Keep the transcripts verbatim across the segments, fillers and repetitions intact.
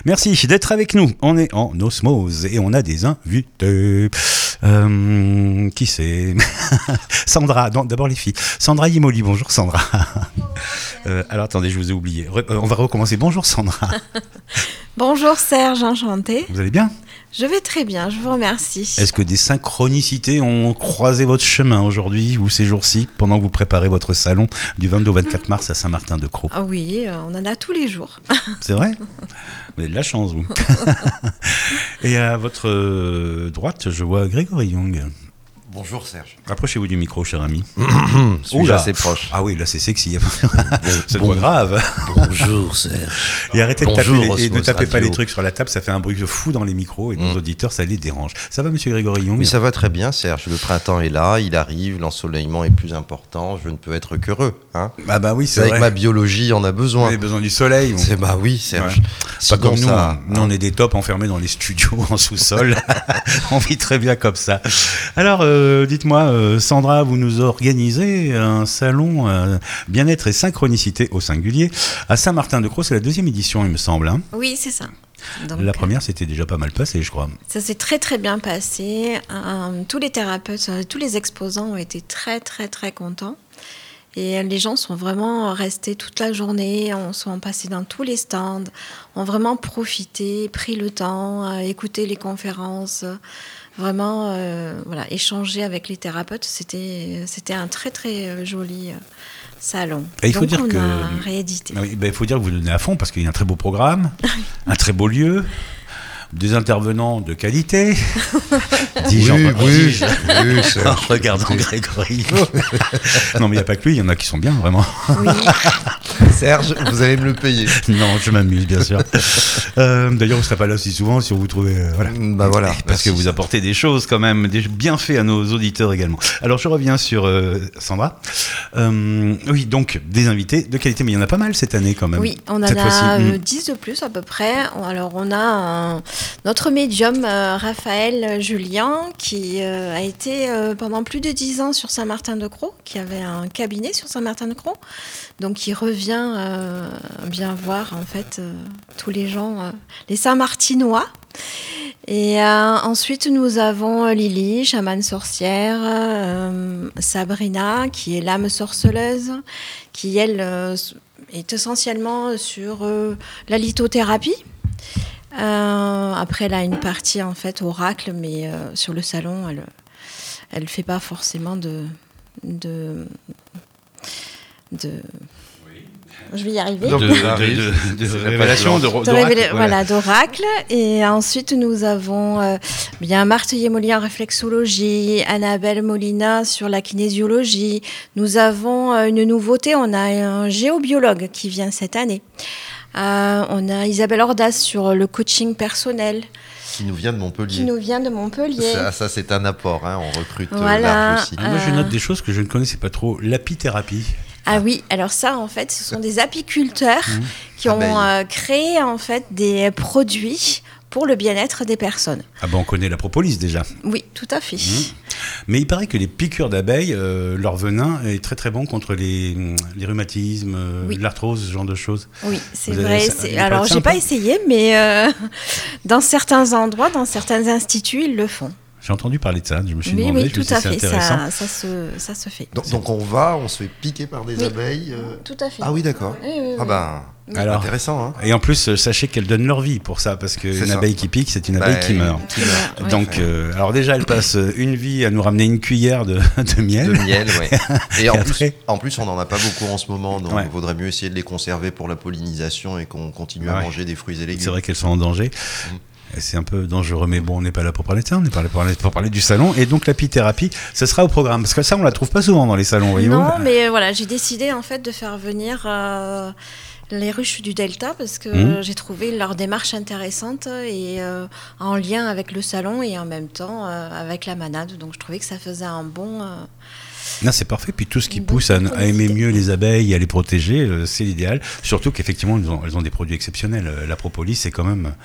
Merci d'être avec nous. On est en osmose et on a des invités. Euh, qui c'est? Sandra. Non, d'abord les filles. Sandra Yimoli. Bonjour Sandra. Euh, alors attendez, je vous ai oublié. Re- euh, on va recommencer. Bonjour Sandra. Bonjour Serge, enchanté. Vous allez bien? Je vais très bien, je vous remercie. Est-ce que des synchronicités ont croisé votre chemin aujourd'hui ou ces jours-ci pendant que vous préparez votre salon du vingt-deux au vingt-quatre mars à Saint-Martin-de-Crau? Ah oui, euh, on en a tous les jours. C'est vrai? Vous avez de la chance, vous. Et à votre euh, droite, je vois Grégory Young. Bonjour Serge. Rapprochez-vous du micro, cher ami. Suis-je assez proche? Ah oui, là c'est sexy. C'est bon, pas grave. Bonjour Serge. Et arrêtez de Bonjour, taper, les- et ne Osmose tapez pas Radio. les trucs sur la table, ça fait un bruit de fou dans les micros et nos Mm. auditeurs, ça les dérange. Ça va, monsieur Grégory Young? Oui, ça va très bien Serge. Le printemps est là, il arrive, l'ensoleillement est plus important. Je ne peux être qu'heureux. Hein, Ah bah oui, c'est avec vrai. ma biologie, on a Vous besoin. avez besoin du soleil. C'est bah oui Serge. Ouais. Pas Sinon, comme nous, ça- hein. Nous, on est des tops enfermés dans les studios en sous-sol. On vit très bien comme ça. Alors, euh, dites-moi, euh, Sandra, vous nous organisez un salon euh, bien-être et synchronicité au singulier à Saint-Martin-de-Crau. C'est la deuxième édition, il me semble. Hein. Oui, c'est ça. Donc, La première, c'était déjà pas mal passé, je crois. ça s'est très très bien passé. Euh, tous les thérapeutes, euh, tous les exposants ont été très très très contents. Et euh, les gens sont vraiment restés toute la journée, on sont passés dans tous les stands, ont vraiment profité, pris le temps, euh, écouté les conférences, euh, vraiment euh, voilà, échanger avec les thérapeutes. C'était, c'était un très très euh, joli euh, salon. Et il faut Donc dire on que- a réédité. Ah oui, ben, il faut dire que vous donnez à fond parce qu'il y a un très beau programme, un très beau lieu, des intervenants de qualité. Dis-je Oui, en- oui, dis-je oui, en Serge. regardant Grégory. Non, mais il n'y a pas que lui, il y en a qui sont bien, vraiment. Oui. Serge, vous allez me le payer. Non, je m'amuse, bien sûr. Euh, d'ailleurs, vous ne serez pas là si souvent si on vous trouvez. euh, voilà. Bah voilà. Parce Merci, que vous apportez des choses quand même, des bienfaits à nos auditeurs également. Alors je reviens sur euh, Sandra. Euh, oui, donc des invités de qualité, mais il y en a pas mal cette année quand même. Oui, on en Cette fois-ci. a euh, Mm. dix de plus à peu près. Alors on a un- notre médium euh, Raphaël Julien qui euh, a été euh, pendant plus de dix ans sur Saint-Martin-de-Crau, qui avait un cabinet sur Saint-Martin-de-Crau. Donc il revient euh, bien voir en fait euh, tous les gens, euh, les Saint-Martinois. Et euh, ensuite, nous avons euh, Lily, chamane sorcière, euh, Sabrina, qui est l'âme sorceleuse, qui, elle, euh, est essentiellement sur euh, la lithothérapie. Euh, après, elle a une partie, en fait, oracle, mais euh, sur le salon, elle elle fait pas forcément de... de, de Je vais y arriver. De, Donc, de, ça arrive. de- de C'est la révélation, de, De d'oracle, révéler- voilà. voilà, d'oracle. Et ensuite, nous avons euh, bien Marthe Yemoli en réflexologie, Annabelle Molina sur la kinésiologie. Nous avons euh, une nouveauté, on a un géobiologue qui vient cette année. Euh, on a Isabelle Ordas sur le coaching personnel, Qui nous vient de Montpellier. qui nous vient de Montpellier. Ça, ça, c'est un apport, hein. On recrute euh, Voilà. large aussi. Ah, moi, je Euh. note des choses que je ne connaissais pas trop. L'apithérapie. Ah oui, alors ça, en fait, ce sont des apiculteurs Mmh. qui ont Abeilles. euh, créé, en fait, des produits pour le bien-être des personnes. Ah ben, on connaît la propolis déjà. Oui, tout à fait. Mmh. Mais il paraît que les piqûres d'abeilles, euh, leur venin est très très bon contre les, les rhumatismes, euh, Oui. l'arthrose, ce genre de choses. Oui, c'est Vous avez- vrai. ça- c'est- il paraît Alors, que c'est j'ai un pas peu- essayé, mais euh, dans certains endroits, dans certains instituts, ils le font. J'ai entendu parler de ça, je me suis Oui, demandé, oui, je me tout suis dit, à c'est fait. intéressant. Ça, ça, se, ça se fait. Donc, donc on va, on se fait piquer par des Oui. abeilles. euh. Tout à fait. Ah oui, d'accord. Oui, oui, Ah oui. ben, Alors, intéressant, hein. et en plus, euh, sachez qu'elles donnent leur vie pour ça, parce C'est qu'une ça. abeille qui pique, c'est une Bah, abeille qui meurt. qui meurt. Ouais. Donc, euh, alors déjà, elle passe une vie à nous ramener une cuillère de, de miel. De miel, ouais. Et en, Et plus, après en plus, on n'en a pas beaucoup en ce moment, donc Ouais. il vaudrait mieux essayer de les conserver pour la pollinisation et qu'on continue Ouais. à manger des fruits et légumes. C'est vrai qu'elles sont en danger. Et c'est un peu dangereux, mais bon, on n'est pas là pour parler de ça, on est pas là pour parler, pour parler du salon. Et donc, l'apithérapie, ce sera au programme. Parce que ça, on la trouve pas souvent dans les salons, voyez-vous. Non, mais voilà, j'ai décidé en fait de faire venir euh, les ruches du Delta parce que Mmh. j'ai trouvé leur démarche intéressante et euh, en lien avec le salon et en même temps euh, avec la manade. Donc je trouvais que ça faisait un bon. euh, Non, c'est parfait. Puis tout ce qui Une pousse à, bonne à aimer publicité. mieux les abeilles et à les protéger, euh, c'est l'idéal. Surtout qu'effectivement, elles ont, elles ont des produits exceptionnels. Euh, La propolis, c'est quand même,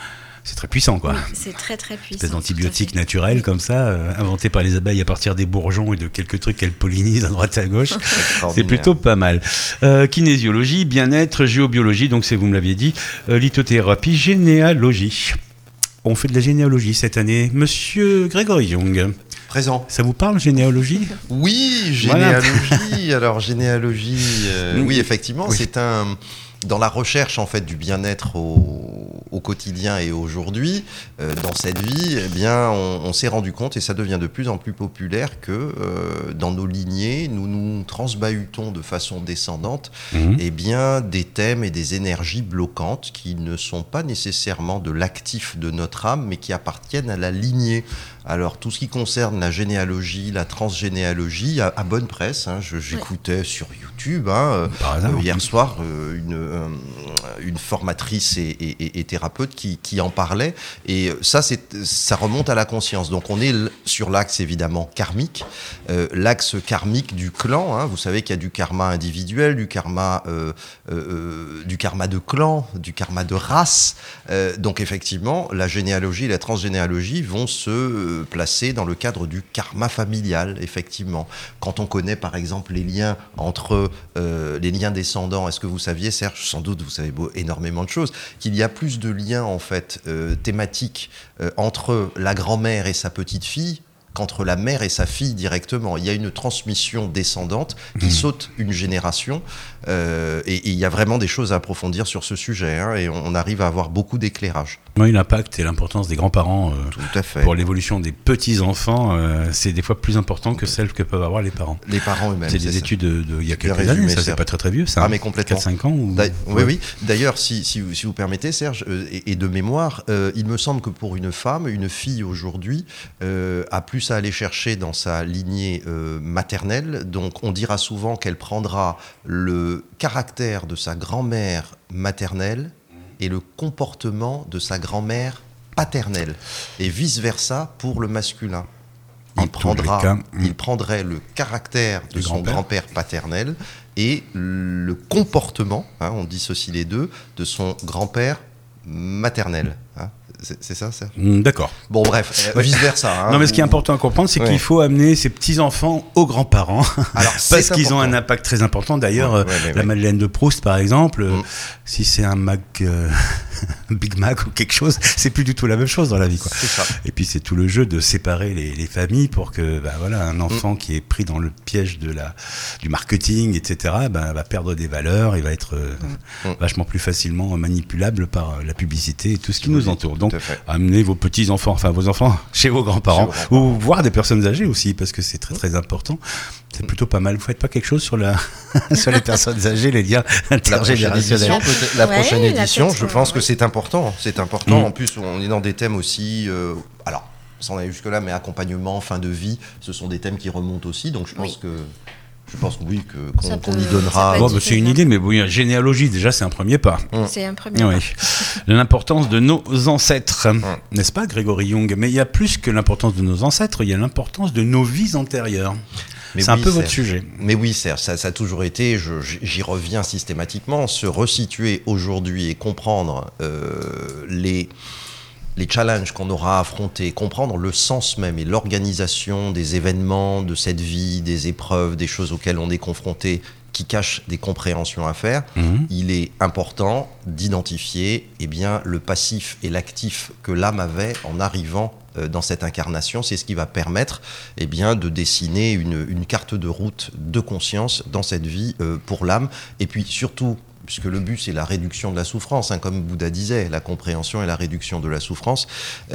c'est très puissant, quoi. Oui, c'est très très puissant. Espèce d'antibiotique naturel comme ça, euh, inventé par les abeilles à partir des bourgeons et de quelques trucs qu'elles pollinisent à droite et à gauche. C'est plutôt pas mal. Euh, kinésiologie, bien-être, géobiologie, donc c'est, vous me l'aviez dit, euh, lithothérapie, généalogie. On fait de la généalogie cette année. Monsieur Grégory Young. Présent. Ça vous parle, généalogie ? Oui, généalogie. Voilà. Alors, généalogie, euh, oui, effectivement, oui. C'est un... Dans la recherche en fait du bien-être au, au quotidien et aujourd'hui, euh, dans cette vie, eh bien, on, on s'est rendu compte, et ça devient de plus en plus populaire, que euh, dans nos lignées, nous nous transbahutons de façon descendante mmh. eh bien, des thèmes et des énergies bloquantes qui ne sont pas nécessairement de l'actif de notre âme, mais qui appartiennent à la lignée. Alors, tout ce qui concerne la généalogie, la transgénéalogie, à, à bonne presse, hein, je, j'écoutais ouais. sur YouTube hein, euh, hier soir euh, une, euh, une formatrice et, et, et thérapeute qui, qui en parlait. Et ça, c'est, ça remonte à la conscience. Donc, on est sur l'axe, évidemment, karmique, euh, l'axe karmique du clan. Hein. Vous savez qu'il y a du karma individuel, du karma, euh, euh, du karma de clan, du karma de race. Euh, donc, effectivement, la généalogie et la transgénéalogie vont se... Euh, placé dans le cadre du karma familial, effectivement. Quand on connaît, par exemple, les liens entre euh, les liens descendants, est-ce que vous saviez, Serge, sans doute, vous savez beau, énormément de choses, qu'il y a plus de liens, en fait, euh, thématiques euh, entre la grand-mère et sa petite-fille qu'entre la mère et sa fille directement. Il y a une transmission descendante qui mmh. saute une génération euh, et il y a vraiment des choses à approfondir sur ce sujet hein, et on arrive à avoir beaucoup d'éclairage. Oui, l'impact et l'importance des grands-parents euh, Tout à fait. pour l'évolution des petits-enfants, euh, c'est des fois plus important que celles que peuvent avoir les parents. Les parents eux-mêmes. C'est, c'est des ça. études de, de, il y a quelques résumé, années, ça, c'est pas très très vieux, ça. Ah, mais complètement. quatre cinq ans ou... D'a- oui, ouais. oui. D'ailleurs, si, si, vous, si vous permettez, Serge, euh, et, et de mémoire, euh, il me semble que pour une femme, une fille aujourd'hui, euh, a plus à aller chercher dans sa lignée euh, maternelle. Donc, on dira souvent qu'elle prendra le caractère de sa grand-mère maternelle et le comportement de sa grand-mère paternelle, et vice-versa pour le masculin. Il, prendra, cas, il prendrait le caractère de son grand-père. grand-père paternel et le comportement, hein, on dissocie les deux, de son grand-père maternel. Hein. C'est, c'est ça, ça mmh, D'accord. Bon, bref, euh, vice-versa. Hein, non, mais ce qui est important à comprendre, c'est ouais. qu'il faut amener ses petits-enfants aux grands-parents. Alors, parce qu'ils important. ont un impact très important. D'ailleurs, ouais, ouais, ouais, la ouais. Madeleine de Proust, par exemple, mmh. si c'est un Mac, euh, Big Mac ou quelque chose, c'est plus du tout la même chose dans la vie, quoi. C'est ça. Et puis, c'est tout le jeu de séparer les, les familles pour que bah, voilà, un enfant mmh. qui est pris dans le piège de la, du marketing, et cetera, bah, va perdre des valeurs, il va être euh, mmh. vachement plus facilement manipulable par la publicité et tout ce qui nous entoure. Donc, amenez vos petits-enfants, enfin vos enfants, chez vos grands-parents, chez vos grands-parents. Ou voir des personnes âgées aussi, parce que c'est très très important. C'est plutôt pas mal. Vous faites pas quelque chose sur, la sur les personnes âgées, les liens intergénérationnels? La prochaine édition, la prochaine ouais, édition je pense ouais. que c'est important. C'est important. Mmh. En plus, on est dans des thèmes aussi... Euh, alors, sans aller jusque-là, mais accompagnement, fin de vie, ce sont des thèmes qui remontent aussi. Donc, je pense oui. que... Je pense que oui, que, qu'on, peut, qu'on y donnera. Bon, bah, c'est une idée, mais bon, généalogie, déjà, c'est un premier pas. Mmh. C'est un premier oui. pas. L'importance de nos ancêtres, mmh. n'est-ce pas, Grégory Young? Mais il y a plus que l'importance de nos ancêtres, il y a l'importance de nos vies antérieures. Mais c'est oui, un peu Serge. Votre sujet. Mais oui, Serge, ça, ça a toujours été, je, j'y reviens systématiquement, se resituer aujourd'hui et comprendre euh, les... les challenges qu'on aura à affronter, comprendre le sens même et l'organisation des événements, de cette vie, des épreuves, des choses auxquelles on est confronté, qui cachent des compréhensions à faire, mmh. il est important d'identifier eh bien, le passif et l'actif que l'âme avait en arrivant euh, dans cette incarnation. C'est ce qui va permettre eh bien, de dessiner une, une carte de route de conscience dans cette vie euh, pour l'âme. Et puis surtout, puisque le but, c'est la réduction de la souffrance, hein, comme Bouddha disait, la compréhension et la réduction de la souffrance.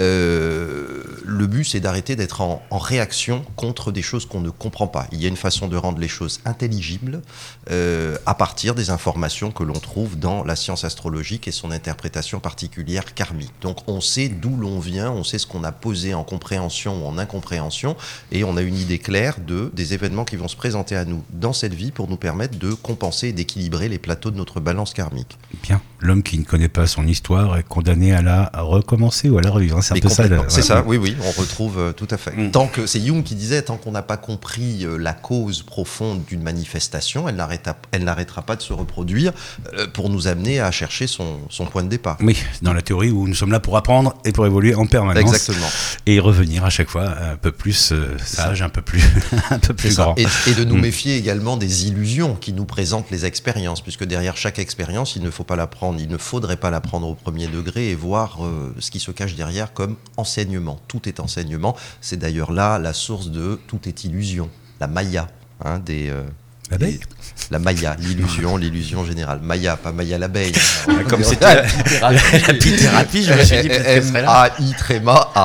Euh, le but, c'est d'arrêter d'être en, en réaction contre des choses qu'on ne comprend pas. Il y a une façon de rendre les choses intelligibles euh, à partir des informations que l'on trouve dans la science astrologique et son interprétation particulière karmique. Donc, on sait d'où l'on vient, on sait ce qu'on a posé en compréhension ou en incompréhension, et on a une idée claire de, des événements qui vont se présenter à nous dans cette vie pour nous permettre de compenser et d'équilibrer les plateaux de notre balance karmique. Bien. L'homme qui ne connaît pas son histoire est condamné à la recommencer ou à la revivre. C'est un Mais peu ça. complètement. La... C'est ouais. ça, oui, oui, on retrouve euh, tout à fait. Mm. Tant que, c'est Jung qui disait, tant qu'on n'a pas compris euh, la cause profonde d'une manifestation, elle n'arrêta, elle n'arrêtera pas de se reproduire euh, pour nous amener à chercher son, son point de départ. Oui, dans la théorie où nous sommes là pour apprendre et pour évoluer en permanence. Exactement. Et revenir à chaque fois un peu plus euh, sage, un peu plus, un peu plus grand. Et, et de nous Mm. méfier également des illusions qui nous présentent les expériences, puisque derrière chaque expérience, il ne faut pas la prendre, il ne faudrait pas la prendre au premier degré et voir euh, ce qui se cache derrière comme enseignement. Tout est enseignement. C'est d'ailleurs là la source de tout est illusion, la maya, hein, des. Euh, L'abeille. des- La maya, l'illusion, l'illusion générale. Maya, pas Maya l'abeille. Comme c'était la, la pithérapie, je me suis dit peut-être qu'elle serait là. M A I tréma A.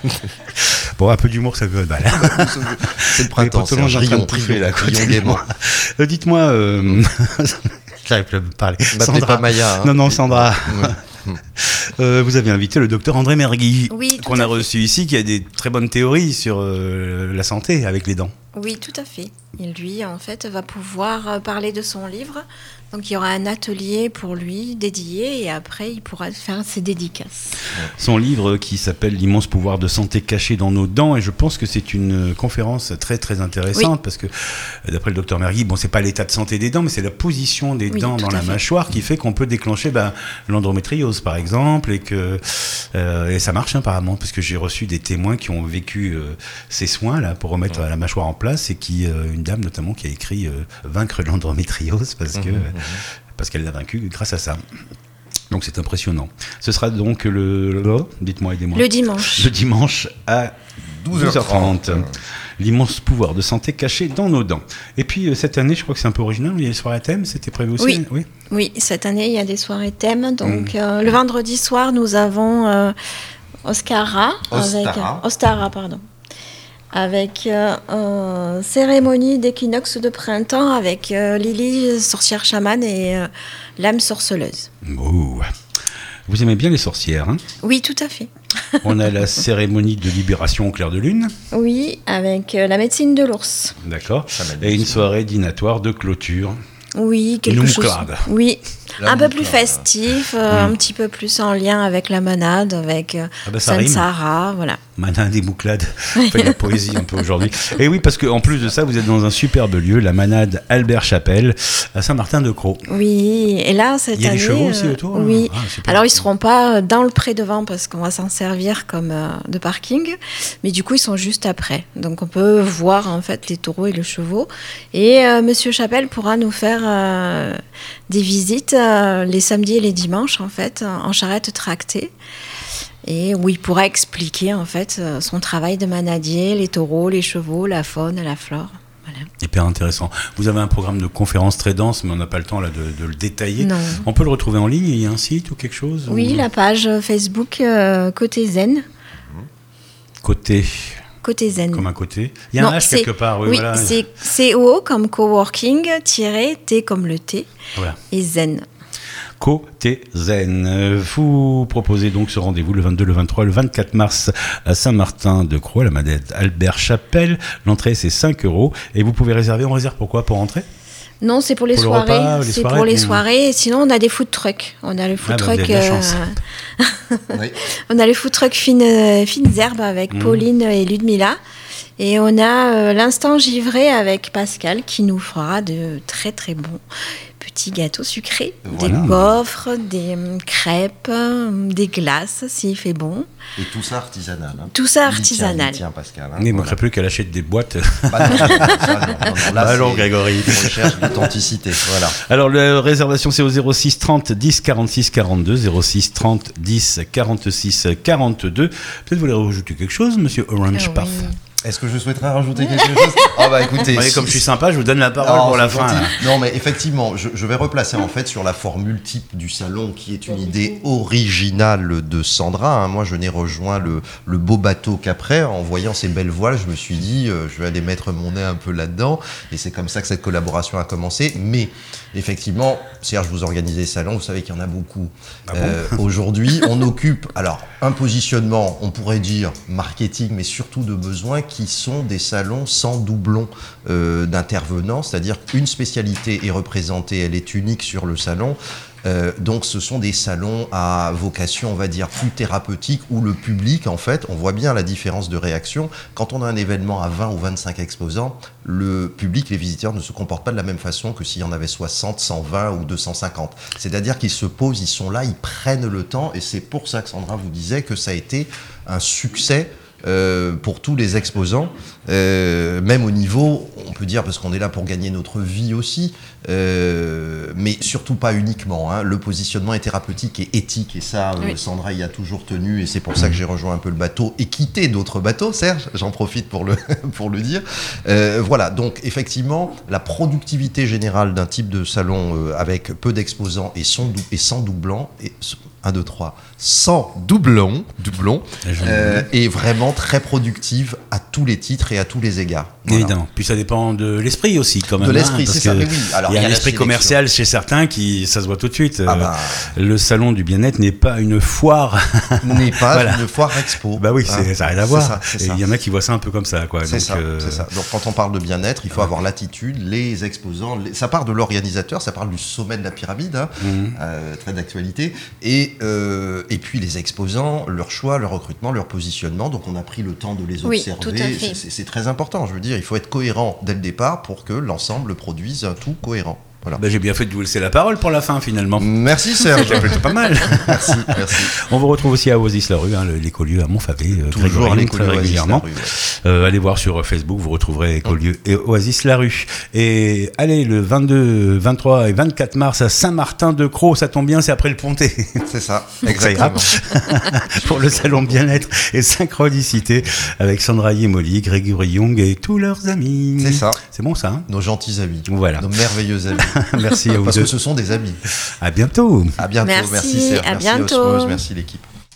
Bon, un peu d'humour, ça peut être mal. C'est le printemps, c'est un rayon privé là, côté gaiement. Euh, Dites-moi, euh... j'arrive plus à me parler. M'appelez pas Maya. hein. Non, non, Sandra. Ouais. Euh, vous avez invité le docteur André Mergui, Oui, tout qu'on a à fait. reçu ici, qui a des très bonnes théories sur euh, la santé avec les dents. Oui, tout à fait. Et lui, en fait, va pouvoir euh, parler de son livre. Donc, il y aura un atelier pour lui dédié et après, il pourra faire ses dédicaces. Son livre qui s'appelle L'immense pouvoir de santé caché dans nos dents, et je pense que c'est une conférence très très intéressante Oui. parce que d'après le docteur Mergui, bon, c'est pas l'état de santé des dents, mais c'est la position des Oui, dents tout dans à la fait. mâchoire qui fait qu'on peut déclencher ben, l'endométriose par exemple, et que euh, et ça marche hein, apparemment, parce que j'ai reçu des témoins qui ont vécu euh, ces soins là pour remettre Ouais. la mâchoire en place, et qui euh, une dame notamment qui a écrit euh, Vaincre l'endométriose parce que Mhm, parce qu'elle l'a vaincu grâce à ça. Donc c'est impressionnant. Ce sera donc le, le dites-moi, aidez-moi. Le dimanche. Le dimanche à douze heures trente. L'immense pouvoir de santé caché dans nos dents. Et puis euh, cette année, je crois que c'est un peu original, il y a les soirées à thème, c'était prévu aussi. Oui. oui. Oui, cette année, il y a des soirées thèmes. Donc, Mm. euh, le vendredi soir, nous avons euh, Oscara. Ostara. Avec, Ostara, pardon. Avec euh, euh, cérémonie d'équinoxe de printemps avec euh, Lily, sorcière chamane, et euh, l'âme sorceleuse. Oh. Vous aimez bien les sorcières, hein? Oui, tout à fait. On a la cérémonie de libération au clair de lune, Oui, avec euh, la médecine de l'ours. d'accord, Ça m'a dit et une aussi. soirée dînatoire de clôture. Oui, quelque Une chose. mouclade. Oui, La un peu plus mouclade. festif, euh, Mm. un petit peu plus en lien avec la manade, avec euh, Ah bah, ça Sainte rime. Sarah, voilà. Manade des bouclades, on fait de la poésie un peu aujourd'hui. Et oui, parce qu'en plus de ça, vous êtes dans un superbe lieu, la manade Albert Chapelle, à Saint-Martin-de-Croix. Oui, et là, cette Il y a année... des chevaux aussi euh, autour, là Oui. Ah, super. Alors, ils ne seront pas dans le pré-devant parce qu'on va s'en servir comme euh, de parking, mais du coup, ils sont juste après. Donc, on peut voir, en fait, les taureaux et les chevaux. Et euh, Monsieur Chapelle pourra nous faire euh, des visites euh, les samedis et les dimanches, en fait, en charrette tractée. Et où il pourra expliquer, en fait, euh, son travail de manadier, les taureaux, les chevaux, la faune, la flore. Voilà. Hyper intéressant. Vous avez un programme de conférences très dense, mais on n'a pas le temps là de, de le détailler. Non. On peut le retrouver en ligne, il y a un site ou quelque chose Oui, ou... la page Facebook euh, Côté Zen. Côté, Côté Zen. comme un côté. Il y a Non, un H c'est- quelque part, oui, Oui, voilà. c'est C O comme coworking, tiré T comme le T, Voilà. et Zen. Côté Zen. Euh, Vous proposez donc ce rendez-vous le vingt-deux, le vingt-trois, le vingt-quatre mars à Saint-Martin-de-Croix, la manette Albert Chapelle. L'entrée, c'est cinq euros. Et vous pouvez réserver. On réserve pourquoi? Pour entrer? Non, c'est pour les Pour le soirées. repas, les c'est soirées, pour les mmh. soirées. Et sinon, on a des food trucks. On a le food Ah, bah, vous truck. avez de la chance. Oui. On a les food trucks fines, euh, fines herbes avec Mmh. Pauline et Ludmilla. Et on a euh, l'instant givré avec Pascal qui nous fera de très très bons petits gâteaux sucrés, Voilà. des gaufres, des hum, crêpes, hum, des glaces s'il fait bon. Et tout ça artisanal. hein. Tout ça Il y tient, artisanal. il y tient, Pascal. hein, Il ne voilà. manquerait plus qu'elle achète des boîtes. Bah non, ça, non, non, non, là, Bah non, c'est Grégory. une recherche d'authenticité. Voilà. Alors, la réservation, c'est au zéro six trente dix quarante-six quarante-deux, zéro six trente dix quarante-six quarante-deux. Peut-être vous voulez rajouter quelque chose, monsieur Orange Ah oui. Parfait. Est-ce que je souhaiterais rajouter quelque chose? Ah bah écoutez, Vous voyez, si- comme je suis sympa, je vous donne la parole Oh, pour la c'est fin. gentil. là. Non, mais effectivement, je, je vais replacer en fait sur la formule type du salon, qui est une idée originale de Sandra. hein. Moi, je n'ai rejoint le, le beau bateau qu'après. En voyant ces belles voiles, je me suis dit, euh, je vais aller mettre mon nez un peu là-dedans. Et c'est comme ça que cette collaboration a commencé. Mais effectivement, Serge, vous organisez les salons, vous savez qu'il y en a beaucoup. Ah bon Euh, Aujourd'hui, on occupe alors un positionnement, on pourrait dire marketing, mais surtout de besoins qui sont des salons sans doublon euh, d'intervenants, c'est-à-dire qu'une spécialité est représentée, elle est unique sur le salon. Euh, donc ce sont des salons à vocation, on va dire, plus thérapeutique, où le public, en fait, on voit bien la différence de réaction. Quand on a un événement à vingt ou vingt-cinq exposants, le public, les visiteurs ne se comportent pas de la même façon que s'il y en avait soixante, cent vingt ou deux cent cinquante. C'est-à-dire qu'ils se posent, ils sont là, ils prennent le temps, et c'est pour ça que Sandra vous disait que ça a été un succès Euh, pour tous les exposants, euh, même au niveau, on peut dire, parce qu'on est là pour gagner notre vie aussi, euh, mais surtout pas uniquement. Hein. Le positionnement est thérapeutique et éthique, et ça, euh, oui. Sandra y a toujours tenu, et c'est pour ça que j'ai rejoint un peu le bateau et quitté d'autres bateaux, Serge, j'en profite pour le, pour le dire. Euh, voilà, donc effectivement, la productivité générale d'un type de salon euh, avec peu d'exposants et, et sans doublons, et un, deux, trois, sans doublons, doublons euh, est vraiment très productive à tous les titres et à tous les égards. Voilà. Évidemment. Puis ça dépend de l'esprit aussi, quand même. De l'esprit, hein, c'est ça. Mais oui. Alors, il y a, y a l'esprit commercial chez certains qui, ça se voit tout de suite. Ah bah... Le salon du bien-être n'est pas une foire. N'est pas voilà. une foire expo. Bah oui, c'est, hein. ça n'a rien à voir. Ça, et il y en a qui voient ça un peu comme ça, quoi. C'est Donc, ça, euh... c'est ça. Donc quand on parle de bien-être, il faut ouais. avoir l'attitude, les exposants. Les... Ça part de l'organisateur, ça part du sommet de la pyramide, hein, mmh. euh, très d'actualité. Et euh, et puis les exposants, leur choix, leur recrutement, leur positionnement. Donc on a pris le temps de les observer. Oui, tout à fait. C'est, c'est très important. Je veux dire, il faut être cohérent dès le départ pour que l'ensemble produise un tout cohérent. Voilà. Bah, j'ai bien fait de vous laisser la parole pour la fin, finalement. Merci Serge. C'est plutôt pas mal. Merci, merci. On vous retrouve aussi à Oasis-la-Rue, hein, l'écolieu à Montfavet, euh, toujours très, très régulièrement. Rue, ouais. euh, allez voir sur Facebook, vous retrouverez écolieu et Oasis-la-Rue. Et allez, le vingt-deux, vingt-trois et vingt-quatre mars à Saint-Martin-de-Crau, ça tombe bien, c'est après le Pontet. C'est ça, exactement. Pour le salon bien-être et synchronicité avec Sandra Yemoli, Grégory Young et tous leurs amis. C'est ça. C'est bon ça, hein? Nos gentils amis. Voilà. Nos merveilleux amis. Merci à vous Parce deux. que ce sont des amis. À bientôt. À bientôt. Merci, merci Serge. à merci bientôt. Osmose, merci l'équipe.